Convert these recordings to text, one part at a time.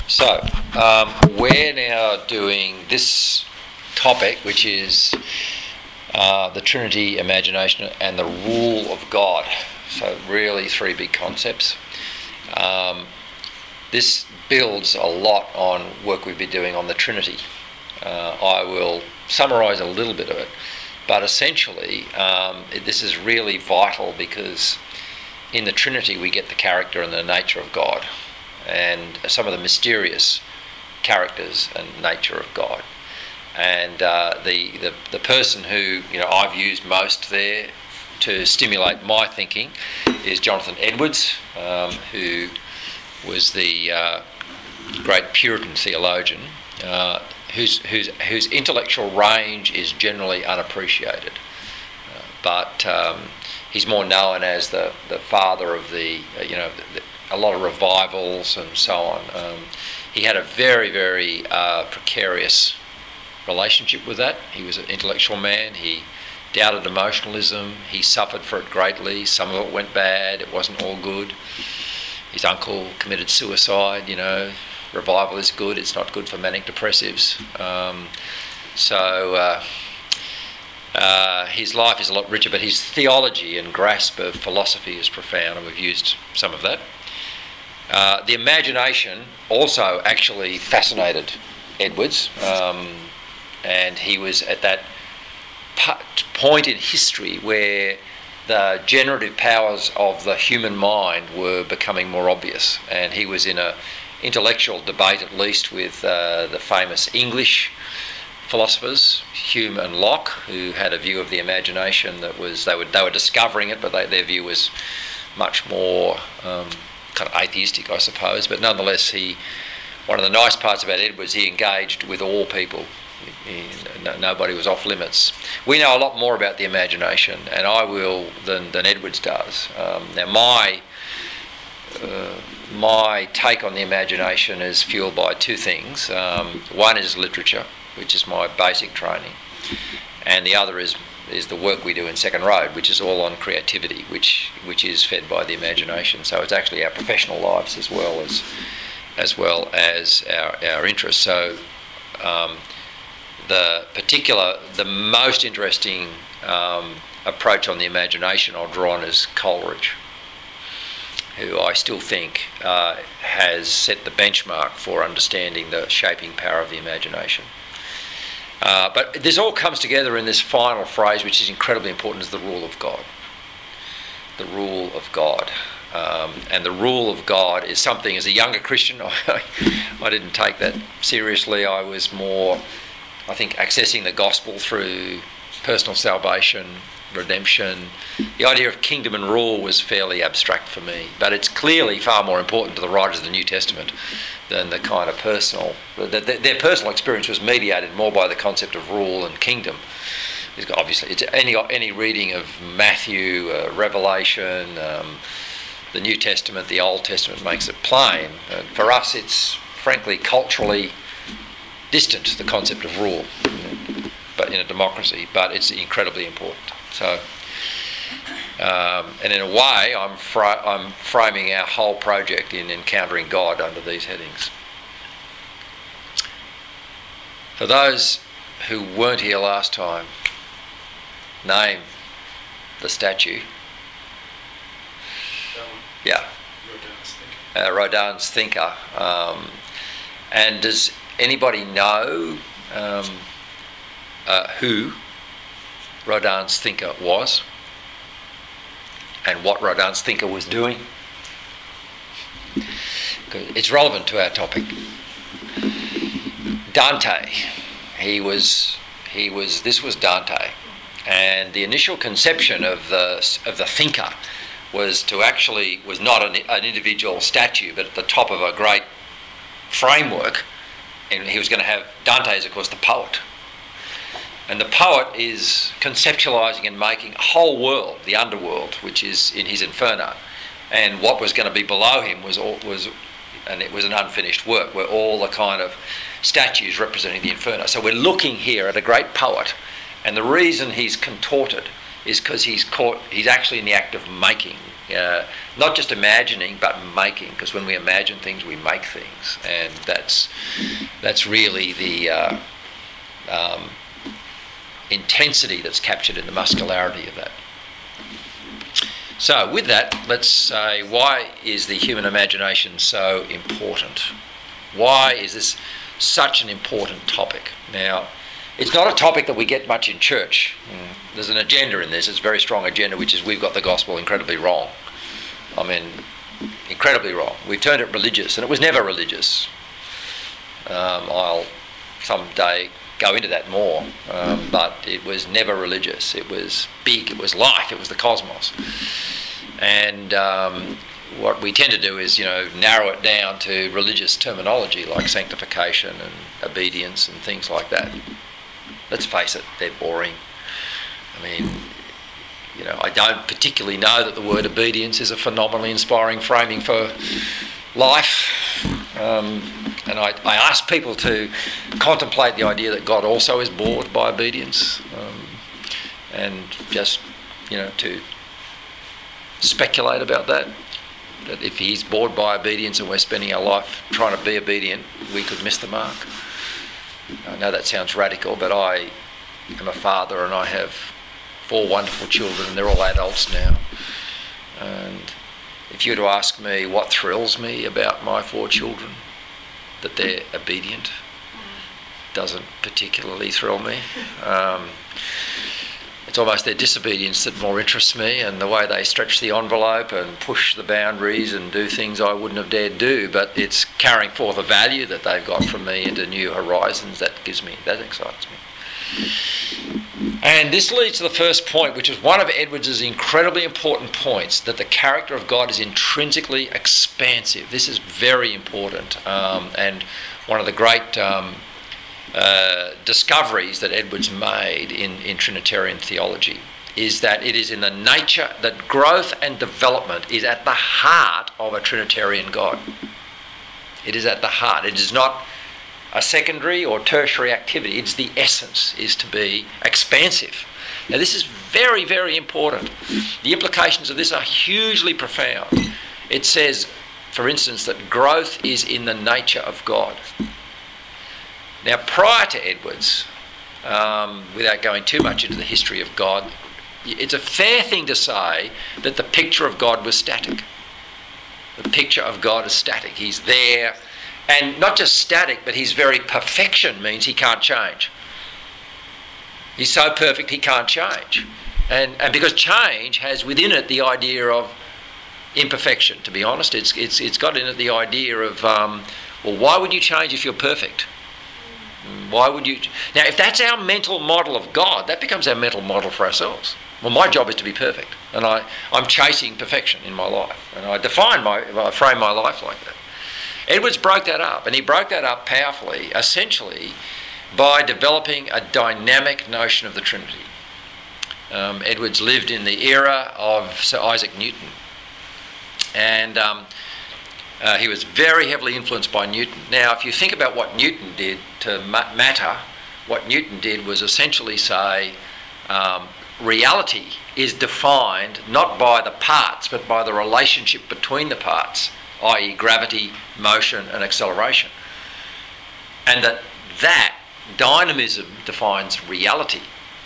So, we're now doing this topic, which is the Trinity, imagination, and the rule of God. So, really, three big concepts. This builds a lot on work we've been doing on the Trinity. I will summarise a little bit of it, but essentially, this is really vital because in the Trinity we get the character and the nature of God, and some of the mysterious characters and nature of God. And the person who I've used most there to stimulate my thinking is Jonathan Edwards, who was the great Puritan theologian, whose intellectual range is generally unappreciated, but he's more known as the father of a lot of revivals and so on. He had a very, very precarious relationship with that. He was an intellectual man. He doubted emotionalism. He suffered for it greatly. Some of it went bad. It wasn't all good. His uncle committed suicide. Revival is good. It's not good for manic depressives. His life is a lot richer, but his theology and grasp of philosophy is profound, and we've used some of that. The imagination also actually fascinated Edwards, and he was at that point in history where the generative powers of the human mind were becoming more obvious, and he was in an intellectual debate, at least, with the famous English philosophers, Hume and Locke, who had a view of the imagination that was they were discovering it, but their view was much more kind of atheistic, I suppose. But nonetheless, one of the nice parts about Edwards, he engaged with all people. Nobody was off limits. We know a lot more about the imagination, and I will, than Edwards does. Now, my take on the imagination is fueled by two things. One is literature, which is my basic training, and the other is the work we do in Second Road, which is all on creativity, which is fed by the imagination. So it's actually our professional lives as well as our interests. So the most interesting approach on the imagination I'll draw on is Coleridge, who I still think has set the benchmark for understanding the shaping power of the imagination. But this all comes together in this final phrase, which is incredibly important, is the rule of God. The rule of God. And the rule of God is something, as a younger Christian, I didn't take that seriously. I was more, I think, accessing the gospel through personal salvation, redemption. The idea of kingdom and rule was fairly abstract for me, but it's clearly far more important to the writers of the New Testament than the kind of personal. Their personal experience was mediated more by the concept of rule and kingdom. Obviously, it's any reading of Matthew, Revelation, the New Testament, the Old Testament makes it plain. For us, it's frankly culturally distant, the concept of rule, but in a democracy. But it's incredibly important. So, and in a way, I'm framing our whole project in encountering God under these headings. For those who weren't here last time, name the statue. Yeah. Rodin's Thinker. And does anybody know who Rodin's Thinker was and what Rodin's Thinker was doing? It's relevant to our topic. Dante. This was Dante, and the initial conception of the thinker was not an individual statue, but at the top of a great framework, and he was going to have Dante is, of course, the poet. And the poet is conceptualising and making a whole world, the underworld, which is in his Inferno, and what was going to be below him was an unfinished work, where all the kind of statues representing the Inferno. So we're looking here at a great poet, and the reason he's contorted is because he's actually in the act of making not just imagining but making, because when we imagine things we make things, and that's really the intensity that's captured in the muscularity of that. So with that, let's say, why is the human imagination so important? Why is this such an important topic? Now, it's not a topic that we get much in church. There's an agenda in this, it's a very strong agenda, which is we've got the gospel incredibly wrong. I mean, incredibly wrong. We've turned it religious, and it was never religious. I'll someday go into that more, but it was never religious. It was big, it was life, it was the cosmos. And what we tend to do is, narrow it down to religious terminology like sanctification and obedience and things like that. Let's face it, they're boring. I mean, I don't particularly know that the word obedience is a phenomenally inspiring framing for life. And I ask people to contemplate the idea that God also is bored by obedience, and just, to speculate about that if he's bored by obedience and we're spending our life trying to be obedient, we could miss the mark. I know that sounds radical, but I am a father and I have 4 wonderful children, and they're all adults now. And if you were to ask me what thrills me about my 4 children, that they're obedient, doesn't particularly thrill me. It's almost their disobedience that more interests me, and the way they stretch the envelope and push the boundaries and do things I wouldn't have dared do, but it's carrying forth a value that they've got from me into new horizons that excites me. And this leads to the first point, which is one of Edwards' incredibly important points, that the character of God is intrinsically expansive. This is very important, and one of the great discoveries that Edwards made in Trinitarian theology is that it is in the nature that growth and development is at the heart of a Trinitarian God. It is at the heart. It is not a secondary or tertiary activity. It's the essence, is to be expansive. Now this is very, very important. The implications of this are hugely profound. It says, for instance, that growth is in the nature of God. Now prior to Edwards, without going too much into the history of God, it's a fair thing to say that the picture of God was static. The picture of God is static. He's there. And not just static, but his very perfection means he can't change. He's so perfect he can't change. And because change has within it the idea of imperfection, to be honest. It's got in it the idea of, why would you change if you're perfect? Why would you? Now, if that's our mental model of God, that becomes our mental model for ourselves. Well, my job is to be perfect, and I'm chasing perfection in my life, and I frame my life like that. Edwards broke that up, and he broke that up powerfully, essentially, by developing a dynamic notion of the Trinity. Edwards lived in the era of Sir Isaac Newton, and he was very heavily influenced by Newton. Now, if you think about what Newton did to matter, what Newton did was essentially say reality is defined not by the parts, but by the relationship between the parts, i.e. gravity, motion and acceleration. And that dynamism defines reality.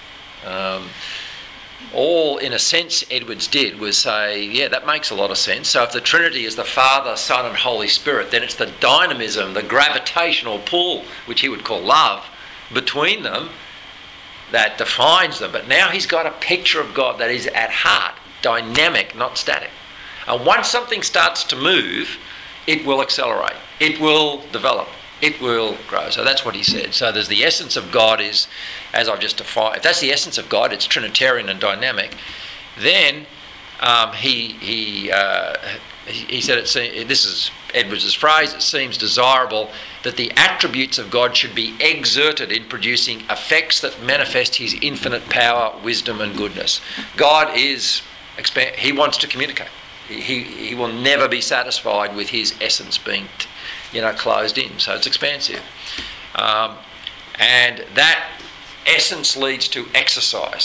All, in a sense, Edwards did was say, yeah, that makes a lot of sense. So if the Trinity is the Father, Son and Holy Spirit, then it's the dynamism, the gravitational pull, which he would call love, between them that defines them. But now he's got a picture of God that is at heart dynamic, not static. And once something starts to move, it will accelerate, it will develop, it will grow. So that's what he said. So there's the essence of God is, as I've just defined, if that's the essence of God, it's Trinitarian and dynamic. Then he said, this is Edwards' phrase, it seems desirable that the attributes of God should be exerted in producing effects that manifest his infinite power, wisdom and goodness. God is, he wants to communicate. He will never be satisfied with his essence being, closed in. So it's expansive, and that essence leads to exercise.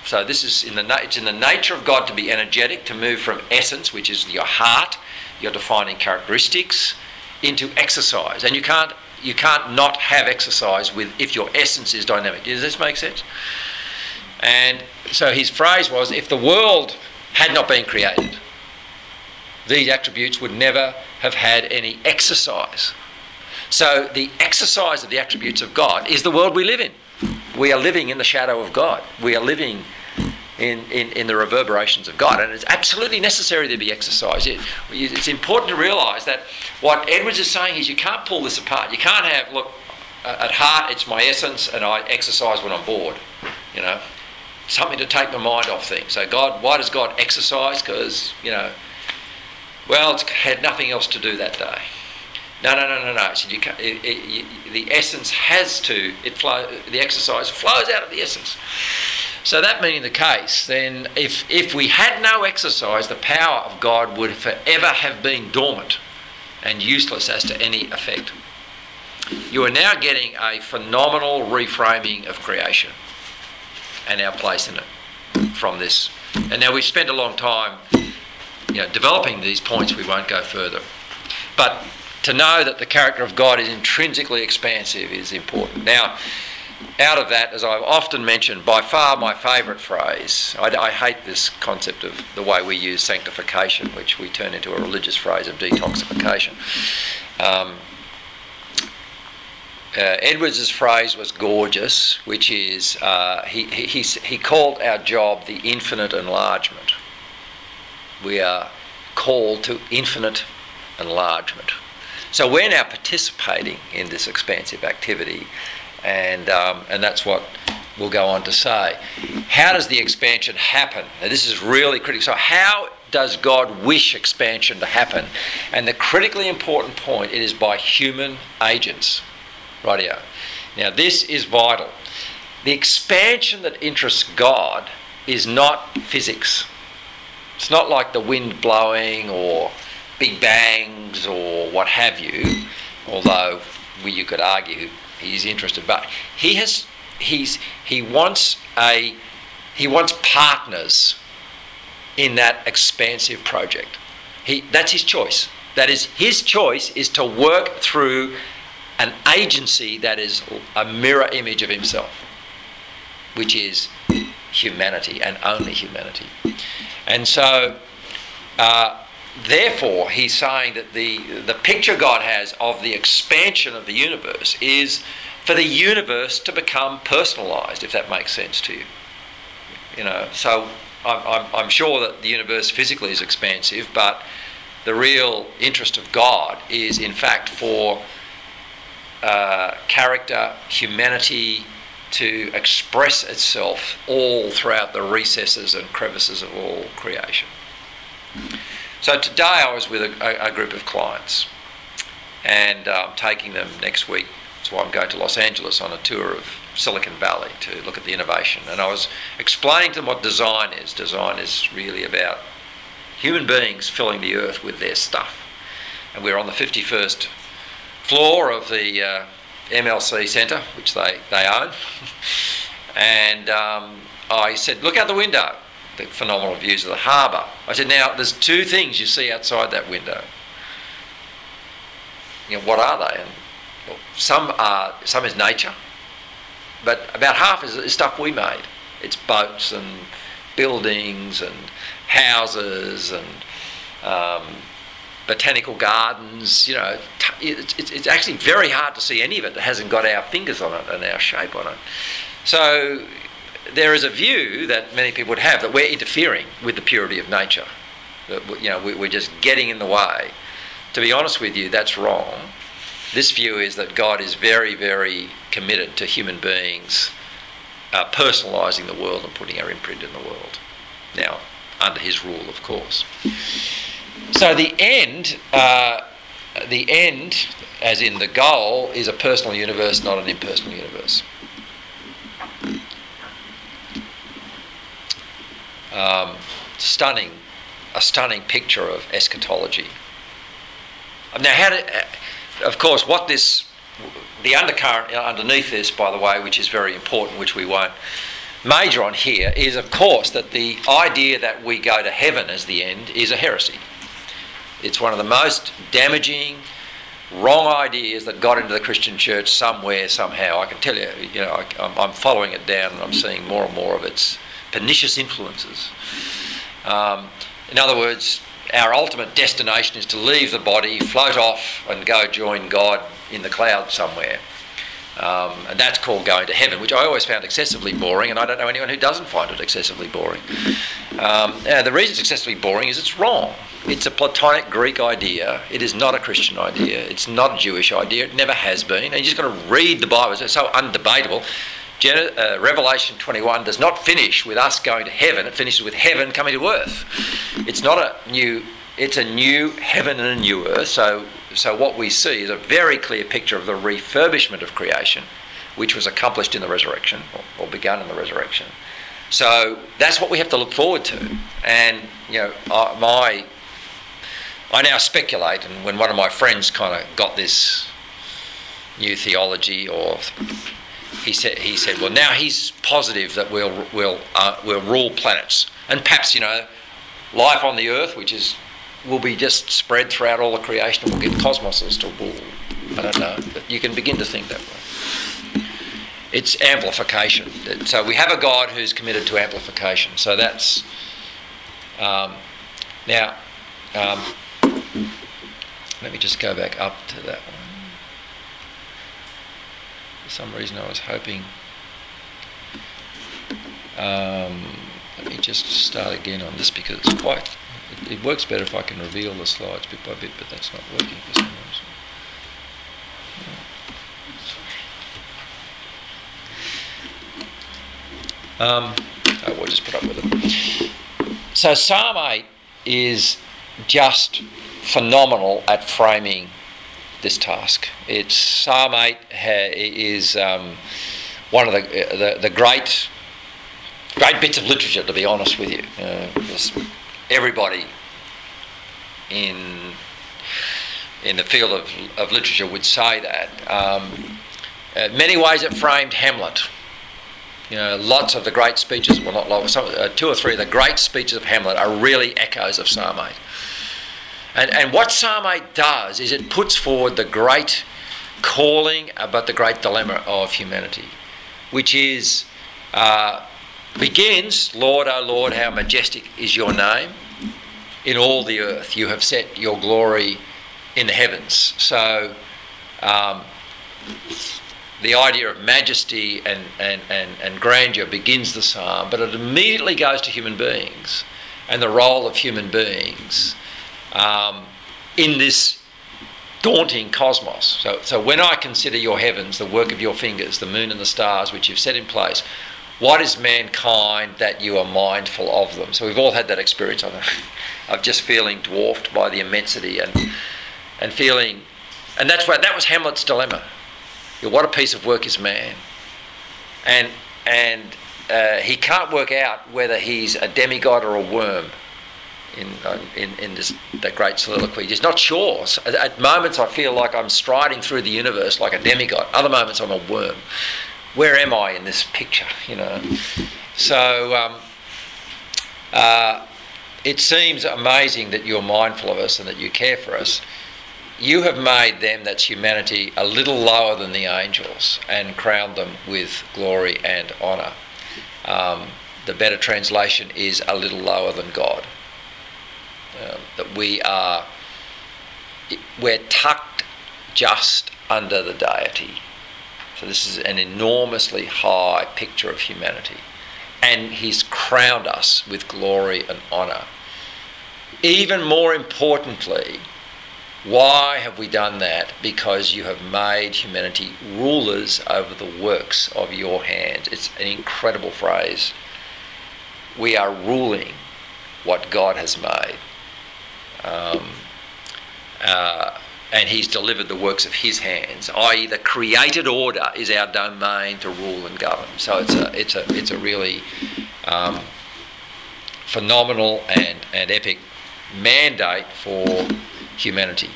So this is it's in the nature of God to be energetic, to move from essence, which is your heart, your defining characteristics, into exercise. And you can't not have exercise if your essence is dynamic. Does this make sense? And so his phrase was, if the world had not been created, these attributes would never have had any exercise. So the exercise of the attributes of God is the world we live in. We are living in the shadow of God. We are living in the reverberations of God, and it's absolutely necessary to be exercised. It's important to realise that what Edwards is saying is you can't pull this apart. You can't have, look, at heart it's my essence and I exercise when I'm bored, something to take my mind off things. So God, why does God exercise? Because, it's had nothing else to do that day. No. So the essence has to, the exercise flows out of the essence. So that being the case, then if we had no exercise, the power of God would forever have been dormant and useless as to any effect. You are now getting a phenomenal reframing of creation and our place in it from this. And now we've spent a long time developing these points. We won't go further. But to know that the character of God is intrinsically expansive is important. Now, out of that, as I've often mentioned, by far my favourite phrase, I hate this concept of the way we use sanctification, which we turn into a religious phrase of detoxification. Edwards' phrase was gorgeous, which is, he called our job the infinite enlargement. We are called to infinite enlargement. So we're now participating in this expansive activity, and that's what we'll go on to say. How does the expansion happen? Now this is really critical. So how does God wish expansion to happen? And the critically important point, it is by human agents. Rightio. Now this is vital. The expansion that interests God is not physics. It's not like the wind blowing or big bangs or what have you, although you could argue he's interested. But he wants partners in that expansive project. That's his choice. That is, his choice is to work through an agency that is a mirror image of himself, which is humanity and only humanity. And so therefore he's saying that the picture God has of the expansion of the universe is for the universe to become personalised, if that makes sense to you. So I'm sure that the universe physically is expansive, but the real interest of God is in fact for character, humanity to express itself all throughout the recesses and crevices of all creation. So today I was with a group of clients, and taking them next week. So I'm going to Los Angeles on a tour of Silicon Valley to look at the innovation. And I was explaining to them what design is. Design is really about human beings filling the earth with their stuff. And we're on the 51st floor of the MLC Centre, which they own. And I said, look out the window, the phenomenal views of the harbour. I said, now there's two things you see outside that window. What are they? And well, some is nature, but about half is stuff we made. It's boats and buildings and houses and botanical gardens. It's actually very hard to see any of it that hasn't got our fingers on it and our shape on it. So there is a view that many people would have that we're interfering with the purity of nature. That we're just getting in the way. To be honest with you, that's wrong. This view is that God is very, very committed to human beings personalising the world and putting our imprint in the world. Now, under his rule, of course. So the end, as in the goal, is a personal universe, not an impersonal universe. A stunning picture of eschatology. Now, of course, the undercurrent underneath this, by the way, which is very important, which we won't major on here is, of course, that the idea that we go to heaven as the end is a heresy. It's one of the most damaging, wrong ideas that got into the Christian church somewhere, somehow. I can tell you, I'm following it down and I'm seeing more and more of its pernicious influences. In other words, our ultimate destination is to leave the body, float off and go join God in the clouds somewhere. And that's called going to heaven, which I always found excessively boring, and I don't know anyone who doesn't find it excessively boring. The reason it's excessively boring is it's wrong. It's a Platonic Greek idea. It is not a Christian idea. It's not a Jewish idea. It never has been. And you just got to read the Bible. It's so undebatable. Revelation 21 does not finish with us going to heaven. It finishes with heaven coming to earth. It's a new heaven and a new earth. So what we see is a very clear picture of the refurbishment of creation, which was accomplished in the resurrection, or begun in the resurrection. So that's what we have to look forward to. And I now speculate, and when one of my friends kind of got this new theology, or he said, well, now he's positive that we'll rule planets, and perhaps life on the earth, will be just spread throughout all the creation, and we'll get cosmoses to rule. I don't know, but you can begin to think that way. It's amplification. So we have a God who's committed to amplification. So that's now. Let me just go back up to that one. For some reason I was hoping... let me just start again on this, because it's quite... It works better if I can reveal the slides bit by bit, but that's not working for some reason. We'll just put up with it. So Psalm 8 is just phenomenal at framing this task. Psalm 8 is one of the great bits of literature, to be honest with you. Everybody in the field of literature would say that. In many ways it framed Hamlet. Lots of the great speeches, well, not lots, two or three of the great speeches of Hamlet are really echoes of Psalm 8. And what Psalm 8 does is it puts forward the great calling, but the great dilemma of humanity, which is, begins, Lord, O Lord, how majestic is your name in all the earth. You have set your glory in the heavens. So the idea of majesty and grandeur begins the psalm, but it immediately goes to human beings and the role of human beings in this daunting cosmos. So when I consider your heavens, the work of your fingers, the moon and the stars which you've set in place, what is mankind that you are mindful of them? So we've all had that experience of just feeling dwarfed by the immensity and feeling, and that was Hamlet's dilemma. What a piece of work is man, and he can't work out whether he's a demigod or a worm in that great soliloquy. He's not sure. So at moments I feel like I'm striding through the universe like a demigod. Other moments I'm a worm. Where am I in this picture? So it seems amazing that you're mindful of us and that you care for us. You have made them, that's humanity, a little lower than the angels and crowned them with glory and honour. The better translation is a little lower than God. That we're tucked just under the deity. So this is an enormously high picture of humanity. And he's crowned us with glory and honour. Even more importantly, why have we done that? Because you have made humanity rulers over the works of your hands. It's an incredible phrase. We are ruling what God has made. And he's delivered the works of his hands, i.e. the created order is our domain to rule and govern. So it's a really phenomenal and epic mandate for humanity.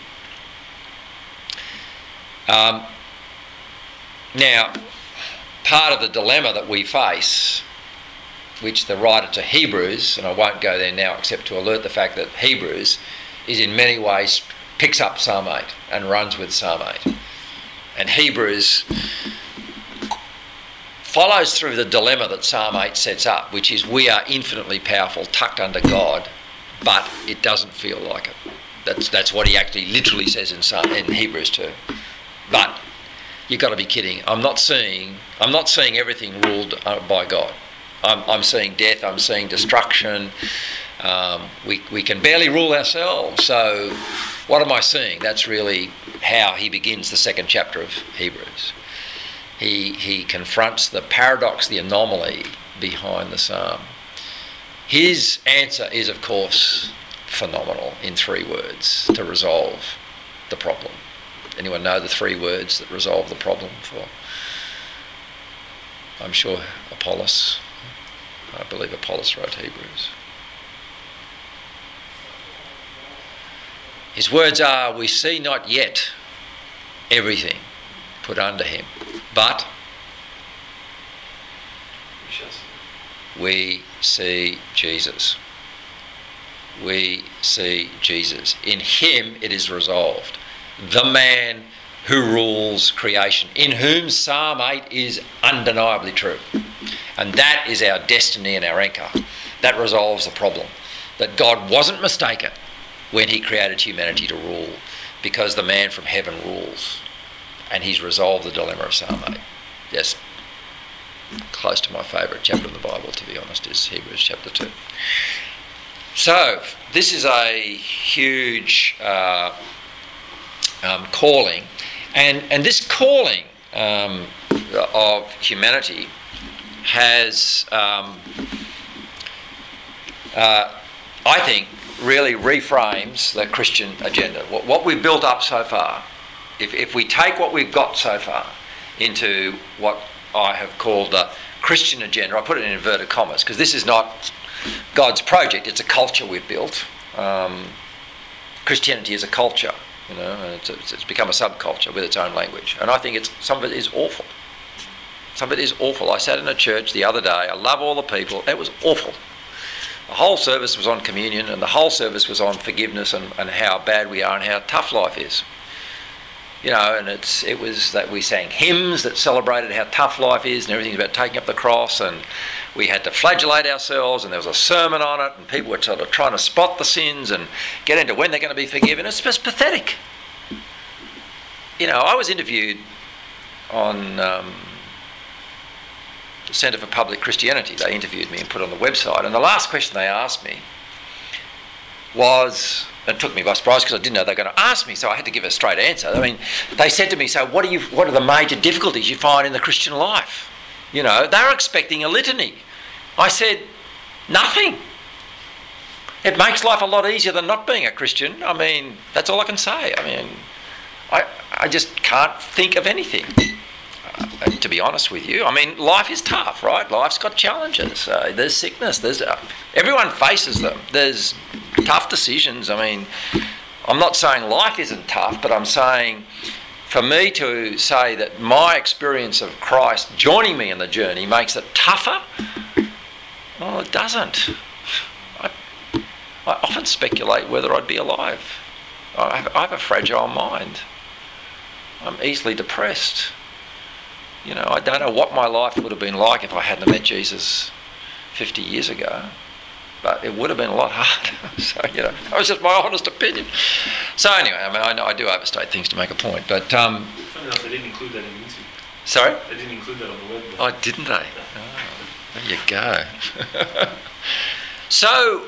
Now, part of the dilemma that we face which the writer to Hebrews, and I won't go there now except to alert the fact that Hebrews is in many ways picks up Psalm 8 and runs with Psalm 8. And Hebrews follows through the dilemma that Psalm 8 sets up, which is we are infinitely powerful, tucked under God, but it doesn't feel like it. That's what he actually literally says in Hebrews 2. But you've got to be kidding. I'm not seeing everything ruled by God. I'm seeing death, I'm seeing destruction. We can barely rule ourselves. So what am I seeing? That's really how he begins the second chapter of Hebrews. He confronts the paradox, the anomaly behind the psalm. His answer is, of course, phenomenal in 3 words to resolve the problem. Anyone know the 3 words that resolve the problem for? I'm sure Apollos. I believe Apollos wrote Hebrews. His words are, we see not yet everything put under him, but we see Jesus. We see Jesus. In him it is resolved. The man who rules creation, in whom Psalm 8 is undeniably true. And that is our destiny and our anchor. That resolves the problem. That God wasn't mistaken when he created humanity to rule, because the man from heaven rules. And he's resolved the dilemma of Psalm 8. Yes, close to my favourite chapter in the Bible, to be honest, is Hebrews chapter 2. So, this is a huge calling. And this calling of humanity has, I think, really reframes the Christian agenda. What we've built up so far, if we take what we've got so far into what I have called the Christian agenda, I put it in inverted commas, because this is not God's project, it's a culture we've built. Christianity is a culture, and it's become a subculture with its own language. And I think some of it is awful. Some of it is awful. I sat in a church the other day, I love all the people, it was awful. The whole service was on communion, and the whole service was on forgiveness and how bad we are and how tough life is. And it was that we sang hymns that celebrated how tough life is, and everything's about taking up the cross, and we had to flagellate ourselves, and there was a sermon on it, and people were sort of trying to spot the sins and get into when they're going to be forgiven. It's just pathetic. I was interviewed on the Centre for Public Christianity. They interviewed me and put it on the website, and the last question they asked me was, it took me by surprise because I didn't know they were going to ask me, so I had to give a straight answer. I mean, they said to me, so what are the major difficulties you find in the Christian life? They were expecting a litany. I said, nothing. It makes life a lot easier than not being a Christian. I mean, that's all I can say. I mean, I just can't think of anything, to be honest with you. I mean, life is tough, right? Life's got challenges. There's sickness. Everyone faces them. There's tough decisions. I mean, I'm not saying life isn't tough, but I'm saying for me to say that my experience of Christ joining me in the journey makes it tougher, well, it doesn't. I often speculate whether I'd be alive. I have a fragile mind. I'm easily depressed. I don't know what my life would have been like if I hadn't met Jesus 50 years ago. But it would have been a lot harder. So, that was just my honest opinion. So anyway, I know I do overstate things to make a point. But funny enough, they didn't include that in the interview. Sorry? They didn't include that on the web. Oh, didn't they? Oh, there you go. So,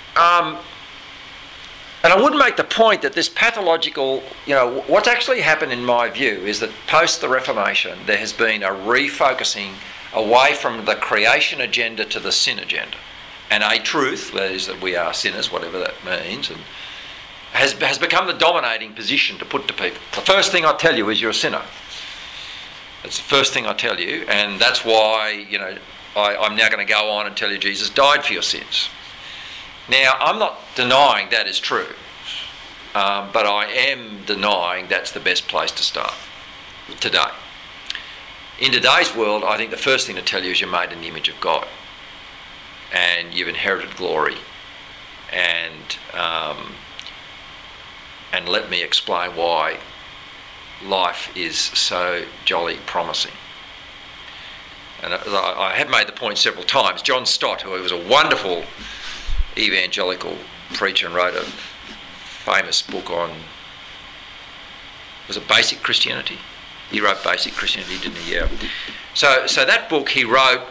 and I would make the point that this pathological, what's actually happened in my view is that post the Reformation, there has been a refocusing away from the creation agenda to the sin agenda. And a truth, that is that we are sinners, whatever that means, and has become the dominating position to put to people. The first thing I tell you is you're a sinner. That's the first thing I tell you, and that's why, I'm now going to go on and tell you Jesus died for your sins. Now, I'm not denying that is true, but I am denying that's the best place to start today. In today's world, I think the first thing to tell you is you're made in the image of God. and you've inherited glory. And let me explain why life is so jolly promising. And I have made the point several times. John Stott, who was a wonderful evangelical preacher and wrote a famous book on, was it Basic Christianity? He wrote Basic Christianity, didn't he? Yeah. So that book he wrote,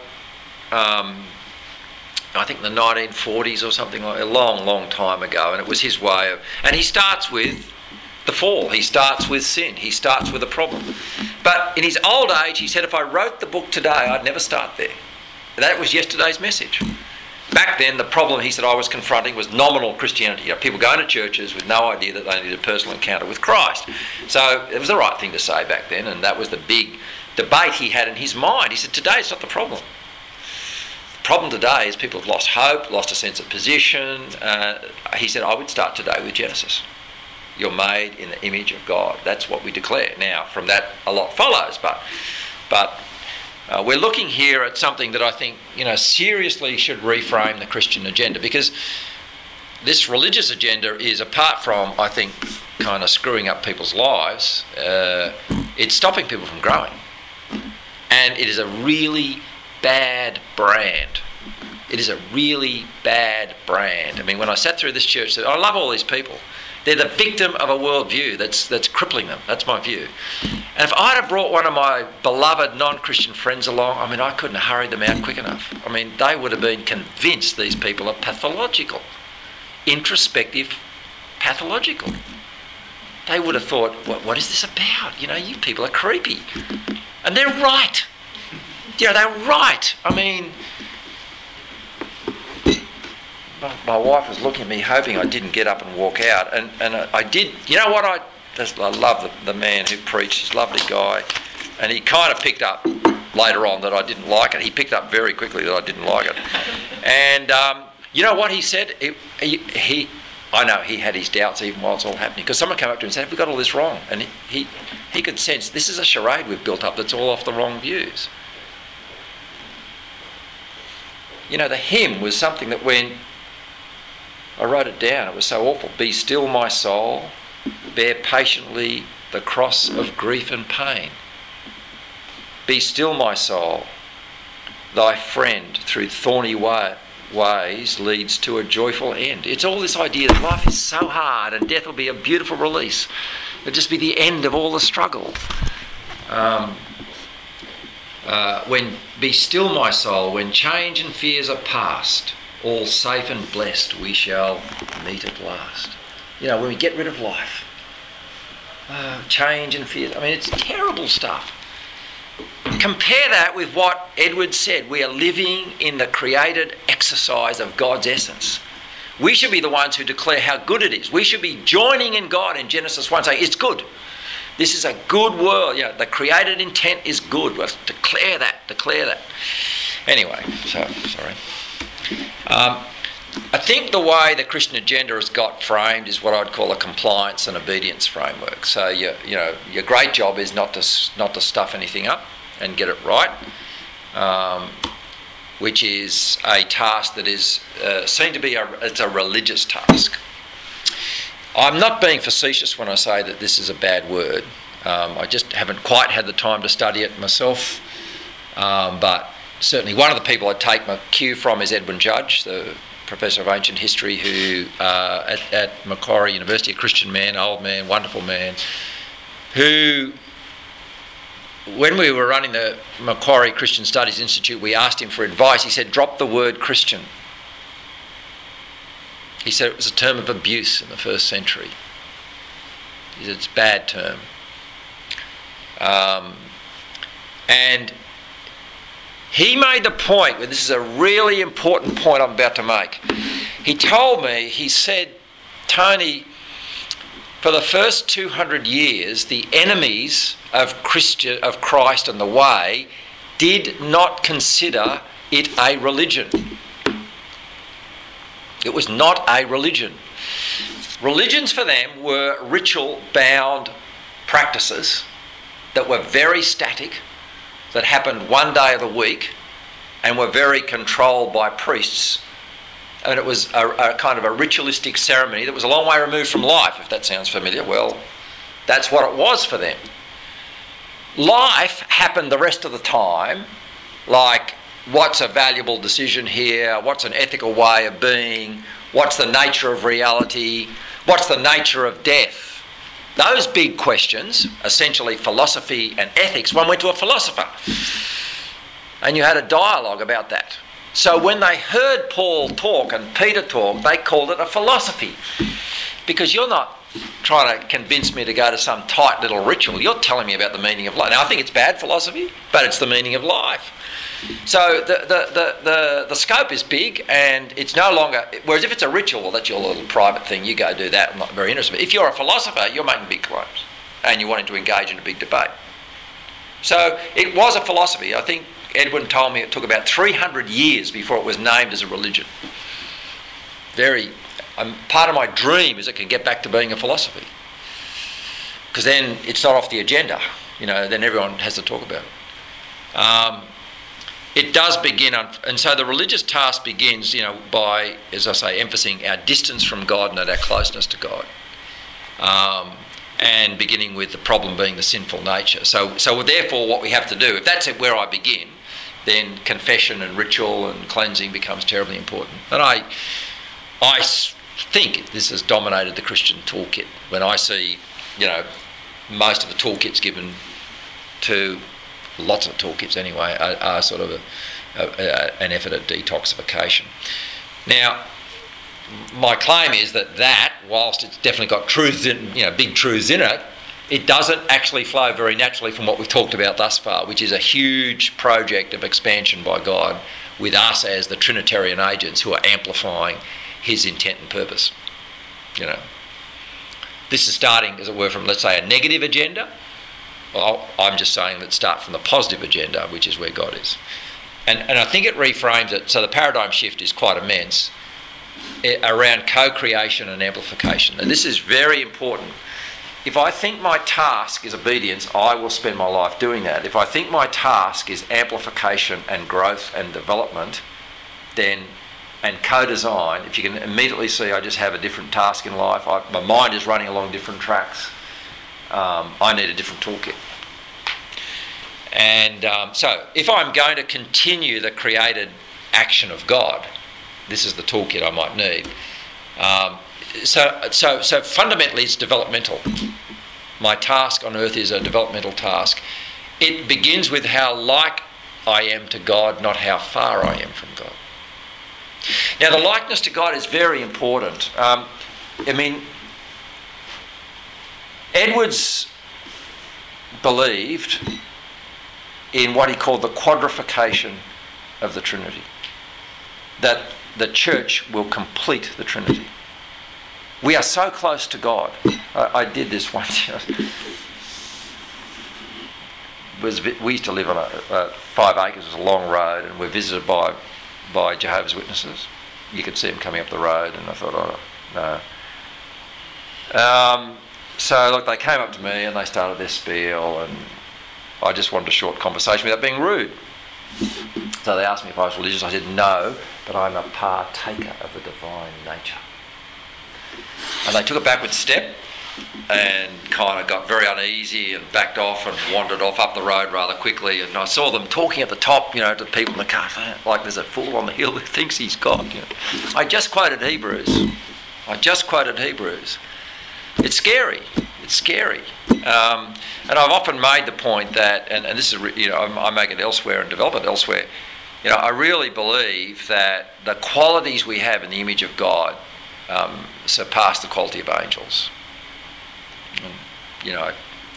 I think in the 1940s or something, like a long time ago, and it was his way of, and he starts with the fall, he starts with sin, he starts with a problem. But in his old age, he said, if I wrote the book today, I'd never start there. That was yesterday's message. Back then, the problem, he said, I was confronting was nominal Christianity. You know, people going to churches with no idea that they needed a personal encounter with Christ. So it was the right thing to say back then, and that was the big debate he had in his mind. He said, today it's not the problem. The problem today is people have lost hope, lost a sense of position. He said, I would start today with Genesis. You're made in the image of God. That's what we declare. Now, from that, a lot follows, but we're looking here at something that I think, seriously should reframe the Christian agenda, because this religious agenda is, apart from, I think, kind of screwing up people's lives, it's stopping people from growing. And it is a really bad brand. It is a really bad brand. I mean, when I sat through this church, I love all these people. They're the victim of a worldview that's crippling them. That's my view. And if I'd have brought one of my beloved non-Christian friends along, I couldn't have hurried them out quick enough. They would have been convinced these people are pathological, introspective, pathological. They would have thought, what is this about? You people are creepy. And they're right. They're right. My wife was looking at me hoping I didn't get up and walk out, and I did. You know what, I love the man who preached, this lovely guy, and he kind of picked up later on that I didn't like it. He picked up very quickly that I didn't like it. And you know what he said? I know he had his doubts even while it's all happening, because someone came up to him and said, have we got all this wrong? And he could sense this is a charade we've built up that's all off the wrong views. The hymn was something that when I wrote it down, it was so awful. Be still, my soul, bear patiently the cross of grief and pain. Be still, my soul, thy friend through thorny ways leads to a joyful end. It's all this idea that life is so hard and death will be a beautiful release. It'll just be the end of all the struggle. Be still, my soul, when change and fears are past, all safe and blessed we shall meet at last. When we get rid of life, change and fears. It's terrible stuff. Compare that with what Edward said. We are living in the created exercise of God's essence. We should be the ones who declare how good it is. We should be joining in God in Genesis 1, saying it's good. This is a good world. The created intent is good. Let's declare that. Anyway, sorry. I think the way the Christian agenda has got framed is what I'd call a compliance and obedience framework. So your great job is not to stuff anything up and get it right, which is a task that is seen to be it's a religious task. I'm not being facetious when I say that this is a bad word. I just haven't quite had the time to study it myself, but certainly one of the people I take my cue from is Edwin Judge, the Professor of Ancient History, who at Macquarie University, a Christian man, old man, wonderful man, who, when we were running the Macquarie Christian Studies Institute, we asked him for advice. He said, drop the word Christian. He said it was a term of abuse in the first century. He said it's a bad term. And he made the point, and this is a really important point I'm about to make. He told me, he said, Tony, for the first 200 years, the enemies of Christ and the way did not consider it a religion. It was not a religion. Religions for them were ritual-bound practices that were very static, that happened one day of the week, and were very controlled by priests. And it was a kind of a ritualistic ceremony that was a long way removed from life, if that sounds familiar. Well, that's what it was for them. Life happened the rest of the time, like what's a valuable decision here, what's an ethical way of being, what's the nature of reality, what's the nature of death. Those big questions, essentially philosophy and ethics, one went to a philosopher. And you had a dialogue about that. So when they heard Paul talk and Peter talk, they called it a philosophy. Because you're not trying to convince me to go to some tight little ritual. You're telling me about the meaning of life. Now, I think it's bad philosophy, but it's the meaning of life. So the scope is big, and it's no longer... Whereas if it's a ritual, well, that's your little private thing. You go do that. I'm not very interested. But if you're a philosopher, you're making big claims, and you're wanting to engage in a big debate. So it was a philosophy. I think Edwin told me it took about 300 years before it was named as a religion. Part of my dream is it can get back to being a philosophy. Because then it's not off the agenda. Then everyone has to talk about it. It does begin, and so the religious task begins, by, as I say, emphasising our distance from God and our closeness to God. And beginning with the problem being the sinful nature. So therefore what we have to do, if that's where I begin, then confession and ritual and cleansing becomes terribly important. And I think this has dominated the Christian toolkit. When I see, most of the toolkits given to, lots of toolkits anyway, are sort of an effort at detoxification. Now, my claim is that whilst it's definitely got truths in, big truths in it, it doesn't actually flow very naturally from what we've talked about thus far, which is a huge project of expansion by God with us as the Trinitarian agents who are amplifying his intent and purpose. This is starting, as it were, from, let's say, a negative agenda. Well, I'm just saying let's start from the positive agenda, which is where God is. And I think it reframes it, so the paradigm shift is quite immense, around co-creation and amplification. And this is very important. If I think my task is obedience, I will spend my life doing that. If I think my task is amplification and growth and development, then, and co-design, if you can immediately see I just have a different task in life, my mind is running along different tracks, I need a different toolkit. And so if I'm going to continue the created action of God, this is the toolkit I might need. So fundamentally it's developmental. My task on earth is a developmental task. It begins with how like I am to God, not how far I am from God. Now the likeness to God is very important. Edwards believed in what he called the quadrification of the Trinity. That the church will complete the Trinity. We are so close to God. I did this once. We used to live on 5 acres, it was a long road, and we're visited by Jehovah's Witnesses. You could see them coming up the road, and I thought, oh, no. So look, they came up to me and they started their spiel, and I just wanted a short conversation without being rude. So they asked me if I was religious. I said, no, but I'm a partaker of the divine nature. And they took a backward step and kind of got very uneasy and backed off and wandered off up the road rather quickly. And I saw them talking at the top, to people in the car, like there's a fool on the hill who thinks he's God. I just quoted Hebrews. It's scary. And I've often made the point that, and this is, I make it elsewhere and develop it elsewhere, I really believe that the qualities we have in the image of God surpass the quality of angels. And,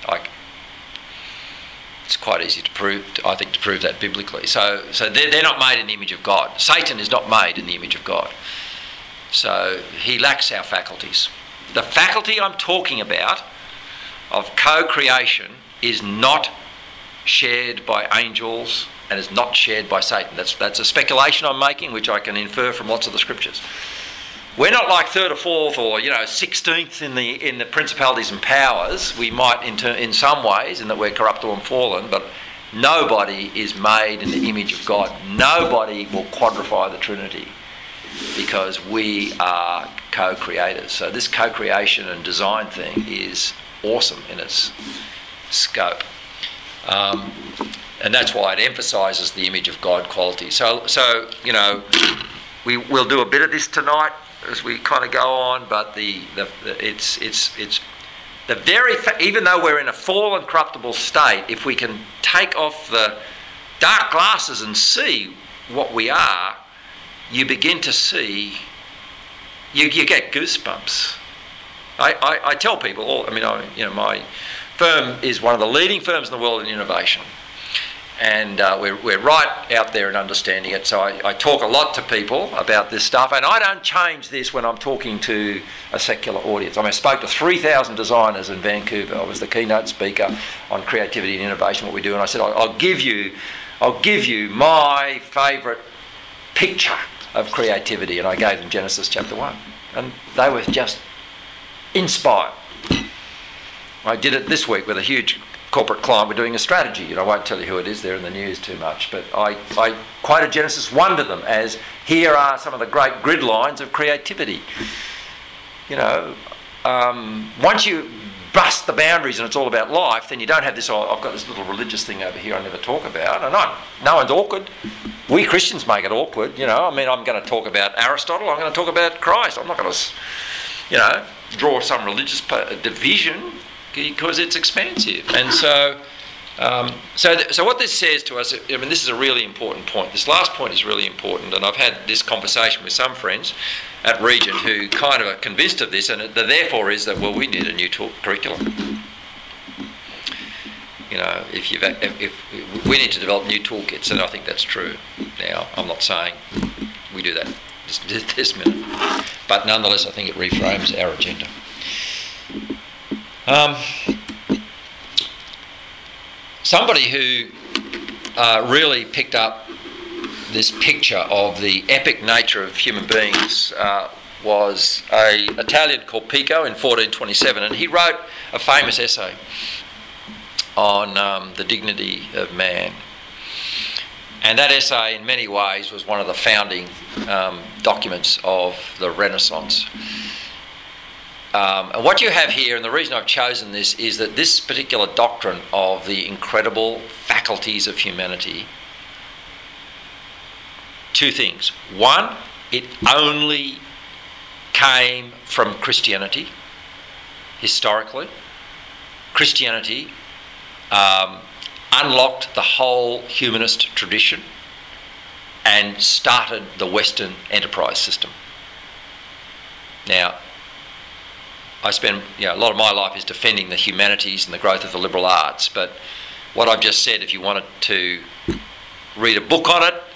it's quite easy to prove that biblically. So they're not made in the image of God. Satan is not made in the image of God. So he lacks our faculties. The faculty I'm talking about of co-creation is not shared by angels and is not shared by Satan. That's a speculation I'm making, which I can infer from lots of the scriptures. We're not like third or fourth or 16th in the principalities and powers. We might in some ways, in that we're corruptible and fallen, but Nobody is made in the image of God. Nobody will quadrify the Trinity because we are co-creators. So this co-creation and design thing is awesome in its scope. And that's why it emphasises the image of God quality. So you know, we'll do a bit of this tonight as we kind of go on, but it's the very even though we're in a fallen, corruptible state, if we can take off the dark glasses and see what we are, you begin to see. You get goosebumps. I tell people, my firm is one of the leading firms in the world in innovation. And we're right out there in understanding it. So I talk a lot to people about this stuff, and I don't change this when I'm talking to a secular audience. I spoke to 3,000 designers in Vancouver. I was the keynote speaker on creativity and innovation, what we do, and I said, I'll give you my favourite picture of creativity, and I gave them Genesis chapter 1, and they were just inspired. I did it this week with a huge corporate client. We're doing a strategy, and I won't tell you who it is, they're in the news too much, but I quoted Genesis 1 to them as, here are some of the great grid lines of creativity. Once you bust the boundaries and it's all about life, then you don't have this, I've got this little religious thing over here I never talk about, and no one's awkward. We Christians make it awkward, I'm going to talk about Aristotle, I'm going to talk about Christ. I'm not going to, draw some religious division, because it's expansive. And so what this says to us, this is a really important point. This last point is really important, and I've had this conversation with some friends at Regent who kind of are convinced of this, and the therefore is that, well, we need a new curriculum. If we need to develop new toolkits, and I think that's true. Now, I'm not saying we do that this minute, but nonetheless, I think it reframes our agenda. Somebody who really picked up this picture of the epic nature of human beings was an Italian called Pico in 1427, and he wrote a famous essay on the dignity of man. And that essay, in many ways, was one of the founding documents of the Renaissance. And what you have here, and the reason I've chosen this, is that this particular doctrine of the incredible faculties of humanity, two things. One, it only came from Christianity, historically. Christianity unlocked the whole humanist tradition and started the Western enterprise system. Now, I spend a lot of my life is defending the humanities and the growth of the liberal arts, but what I've just said, if you wanted to read a book on it,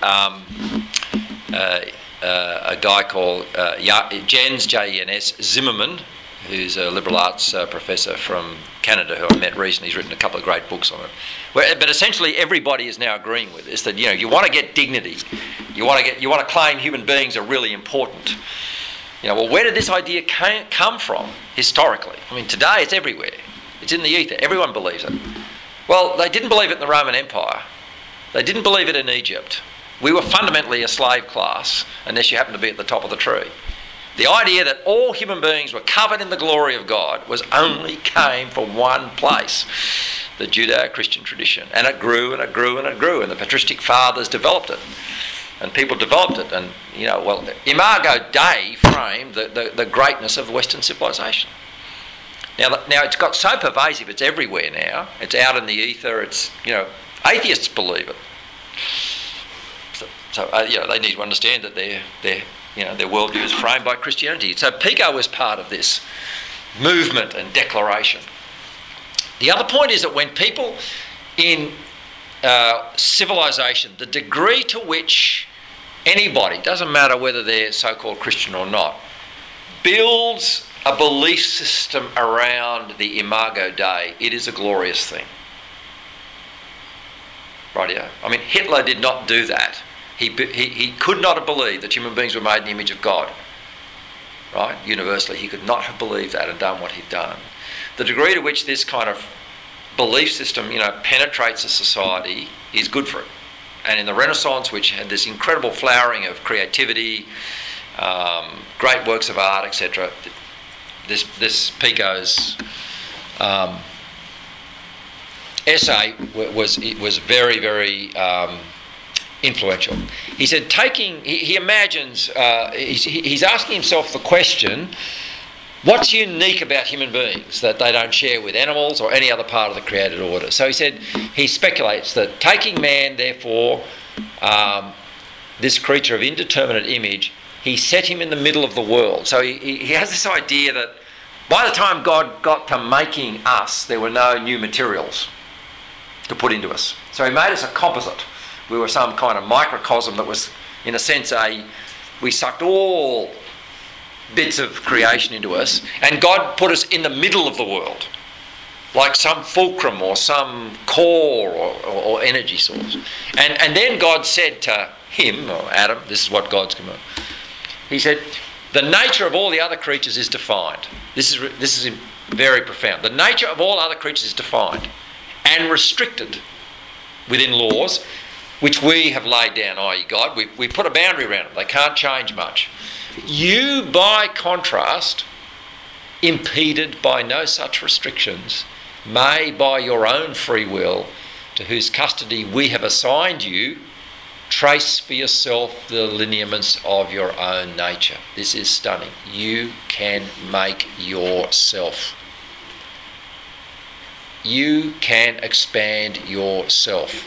a guy called Jens, J-E-N-S, Zimmerman, who's a liberal arts professor from Canada who I met recently, he's written a couple of great books on it. But essentially everybody is now agreeing with this, that you want to get dignity, you want to claim human beings are really important. Where did this idea come from historically? Today it's everywhere. It's in the ether. Everyone believes it. Well, they didn't believe it in the Roman Empire. They didn't believe it in Egypt. We were fundamentally a slave class, unless you happen to be at the top of the tree. The idea that all human beings were covered in the glory of God came from one place, the Judeo-Christian tradition. And it grew and it grew and it grew, and the patristic fathers developed it. And people developed it, and Imago Dei framed the greatness of Western civilization. Now it's got so pervasive; it's everywhere now. It's out in the ether. It's atheists believe it. So they need to understand that their worldview is framed by Christianity. So Pico was part of this movement and declaration. The other point is that when people in civilization, the degree to which anybody, doesn't matter whether they're so-called Christian or not, builds a belief system around the Imago Dei, it is a glorious thing. Rightio? Hitler did not do that. He could not have believed that human beings were made in the image of God. Right? Universally, he could not have believed that and done what he'd done. The degree to which this kind of belief system, penetrates a society is good for it. And in the Renaissance, which had this incredible flowering of creativity, great works of art, etc., this Pico's essay was very, very influential. He said, he imagines, he's asking himself the question, what's unique about human beings that they don't share with animals or any other part of the created order? So he said, he speculates that taking man, therefore, this creature of indeterminate image, he set him in the middle of the world. So he has this idea that by the time God got to making us, there were no new materials to put into us. So he made us a composite. We were some kind of microcosm that was, in a sense, we sucked all bits of creation into us, and God put us in the middle of the world, like some fulcrum or some core or energy source. And then God said to him, or Adam, this is what God's command. He said, the nature of all the other creatures is defined. This is very profound. The nature of all other creatures is defined and restricted within laws which we have laid down, i.e. God. We put a boundary around them. They can't change much. You, by contrast, impeded by no such restrictions, may by your own free will, to whose custody we have assigned you, trace for yourself the lineaments of your own nature. This is stunning. You can make yourself. You can expand yourself.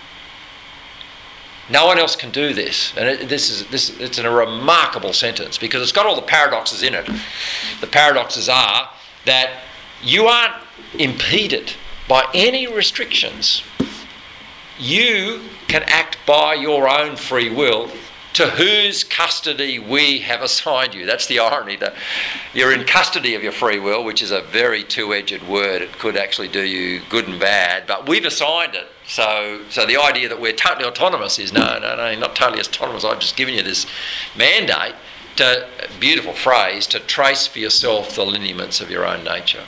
No one else can do this, and it's a remarkable sentence because it's got all the paradoxes in it. The paradoxes are that you aren't impeded by any restrictions. You can act by your own free will, to whose custody we have assigned you. That's the irony, that you're in custody of your free will, which is a very two-edged word. It could actually do you good and bad, but we've assigned it. So the idea that we're totally autonomous is no, not totally autonomous. I've just given you this mandate, beautiful phrase, to trace for yourself the lineaments of your own nature.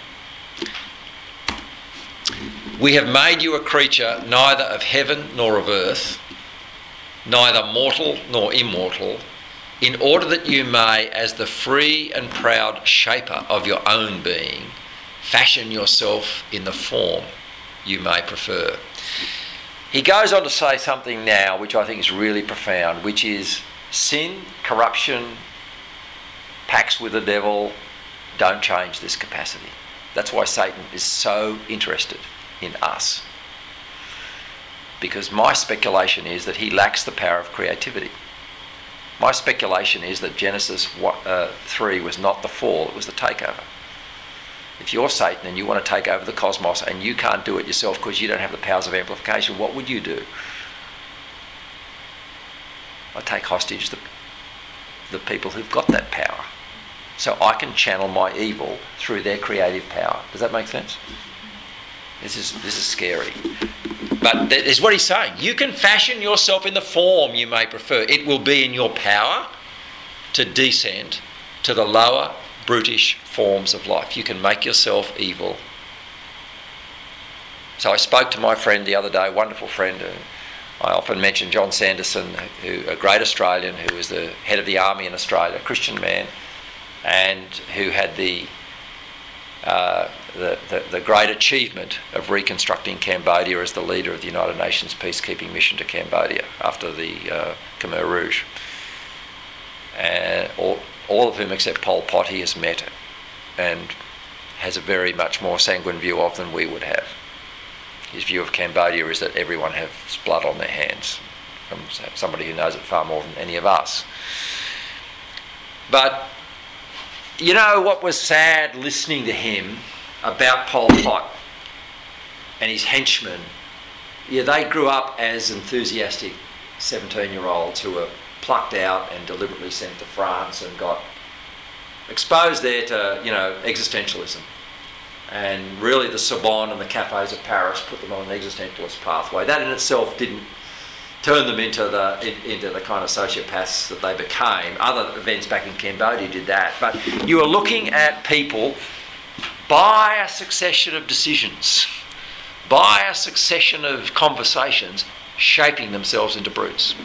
We have made you a creature neither of heaven nor of earth, neither mortal nor immortal, in order that you may, as the free and proud shaper of your own being, fashion yourself in the form you may prefer. He goes on to say something now which I think is really profound, which is sin, corruption, pacts with the devil don't change this capacity. That's why Satan is so interested in us. Because my speculation is that he lacks the power of creativity. My speculation is that Genesis 3 was not the fall, it was the takeover. If you're Satan and you want to take over the cosmos and you can't do it yourself because you don't have the powers of amplification, what would you do? I'd take hostage the people who've got that power, so I can channel my evil through their creative power. Does that make sense? This is scary. But that is what he's saying. You can fashion yourself in the form you may prefer. It will be in your power to descend to the lower, brutish forms of life. You can make yourself evil. So I spoke to my friend the other day, wonderful friend. I often mention John Sanderson, a great Australian who was the head of the army in Australia, a Christian man, and who had the great achievement of reconstructing Cambodia as the leader of the United Nations peacekeeping mission to Cambodia after the Khmer Rouge. And all of whom except Pol Pot he has met and has a very much more sanguine view of than we would have. His view of Cambodia is that everyone has blood on their hands, from somebody who knows it far more than any of us. But you know what was sad listening to him about Pol Pot and his henchmen? Yeah, they grew up as enthusiastic 17-year-olds who were plucked out and deliberately sent to France and got exposed there to, existentialism. And really the Sorbonne and the cafes of Paris put them on an existentialist pathway. That in itself didn't turn them into the kind of sociopaths that they became. Other events back in Cambodia did that. But you are looking at people by a succession of decisions by a succession of conversations shaping themselves into brutes.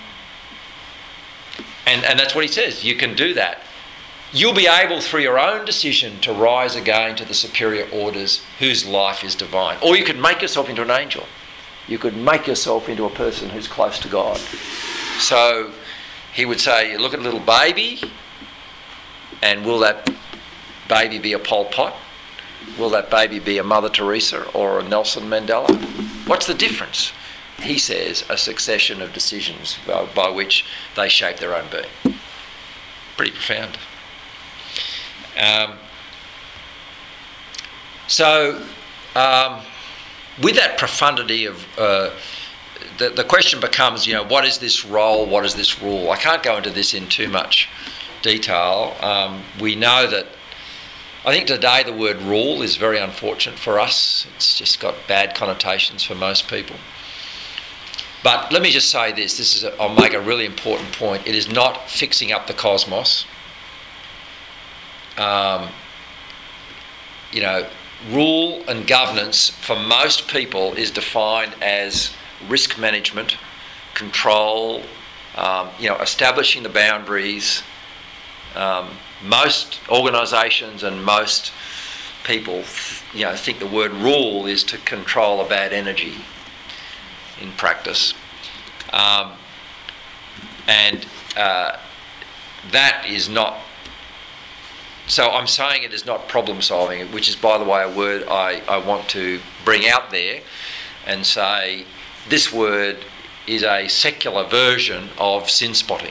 And that's what he says. You can do that. You'll be able, through your own decision, to rise again to the superior orders whose life is divine. Or you could make yourself into an angel. You could make yourself into a person who's close to God. So he would say, you look at a little baby, and will that baby be a Pol Pot? Will that baby be a Mother Teresa or a Nelson Mandela? What's the difference? He says a succession of decisions by which they shape their own being. Pretty profound. With that profundity of the question becomes, what is this role? What is this rule? I can't go into this in too much detail. We know that I think today the word rule is very unfortunate for us. It's just got bad connotations for most people. But let me just say this. I'll make a really important point. It is not fixing up the cosmos. Rule and governance for most people is defined as risk management, control, establishing the boundaries. Most organisations and most people, think the word rule is to control a bad energy in practice, that is not. So I'm saying it is not problem solving, which is, by the way, a word I want to bring out there and say this word is a secular version of sin spotting.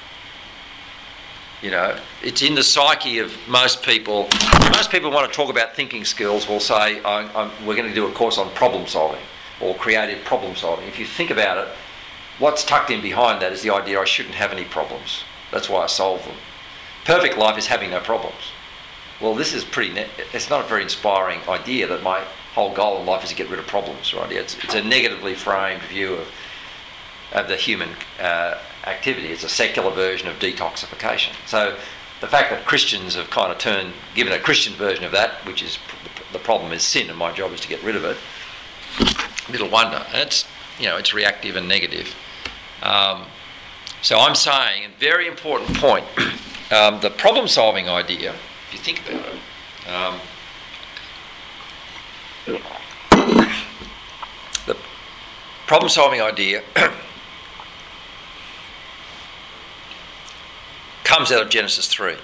It's in the psyche of most people. Most people want to talk about thinking skills will say, we're going to do a course on problem solving or creative problem solving. If you think about it, what's tucked in behind that is the idea I shouldn't have any problems. That's why I solve them. Perfect life is having no problems. Well, this is it's not a very inspiring idea that my whole goal in life is to get rid of problems, right? It's a negatively framed view of the human activity. It's a secular version of detoxification. So the fact that Christians have kind of given a Christian version of that, which is the problem is sin and my job is to get rid of it, little wonder. And it's reactive and negative. So I'm saying, a very important point, the problem-solving idea, if you think about it, the problem-solving idea comes out of Genesis 3.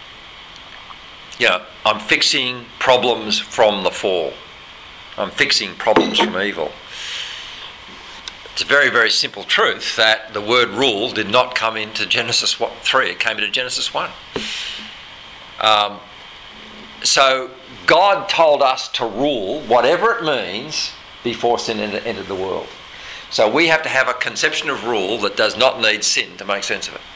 I'm fixing problems from the fall. I'm fixing problems from evil. It's a very, very simple truth that the word rule did not come into Genesis 3, it came into Genesis 1. So God told us to rule, whatever it means, before sin entered the world. So we have to have a conception of rule that does not need sin to make sense of it.